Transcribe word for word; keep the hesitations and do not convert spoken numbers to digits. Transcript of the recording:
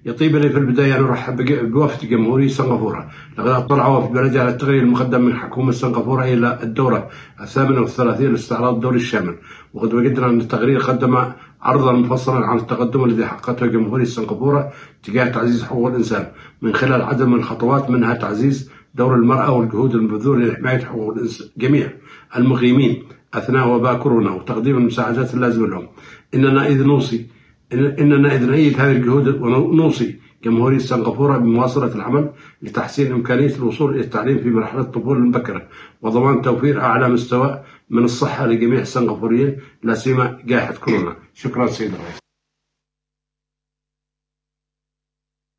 يطيب لي في البداية أن أرحب بوفد جمهورية سنغافورة. لقد اطلع وفد بلدي على التغيير المقدم من حكومة سنغافورة إلى الدورة الثامنة والثلاثين لاستعراض الدوري الشامل، وقد وجدنا أن التقرير قدم عرضا مفصلا عن التقدم الذي حققته جمهورية سنغافورة تجاه تعزيز حقوق الإنسان من خلال عدد من الخطوات، منها تعزيز دور المرأة والجهود المبذولة لحماية حقوق جميع المقيمين أثناء وباء كورونا وتقديم المساعدات اللازمة لهم. إننا إذ نوصي إننا إذ نؤيد هذه الجهود ونوصي جمهورية سنغافورة بمواصلة العمل لتحسين إمكانية الوصول إلى التعليم في مرحلة الطفولة المبكرة، وضمان توفير أعلى مستوى من الصحة لجميع السنغافوريين لا سيما جائحة كورونا. شكرا سيد الرئيس.